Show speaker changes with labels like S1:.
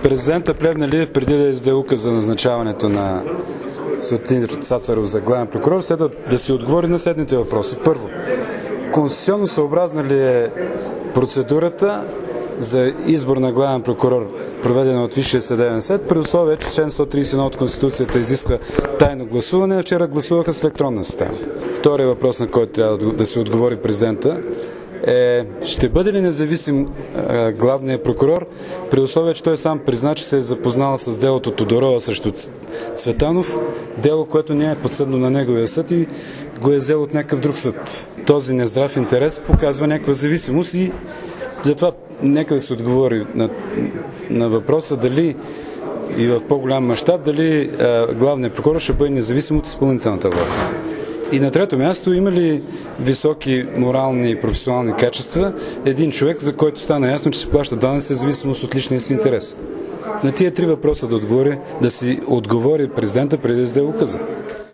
S1: Президента Плевнелиев преди да издаде указ за назначаването на Сотир Цацаров за главен прокурор, следва да се отговори на следните въпроси. Първо, конституционно съобразна ли е процедурата за избор на главен прокурор, проведена от Висшия съдебен съвет, при условие, че член 131 от Конституцията изисква тайно гласуване, а вчера гласуваха с електронна система. Втория въпрос, на който трябва да се отговори президента, ще бъде ли независим главният прокурор, при условие, че той сам призна, че се е запознал с делото Тодорова срещу Цветанов, дело, което не е подсъдно на неговия съд и го е взел от някакъв друг съд. Този нездрав интерес показва някаква зависимост и затова нека да се отговори на въпроса дали и в по-голям мащаб, дали главният прокурор ще бъде независим от изпълнителната власт. И на трето място, има ли високи морални и професионални качества един човек, за който стана ясно, че се плаща данъци в зависимост от личния си интерес? На тия три въпроса да си отговори президента преди да издаде указа.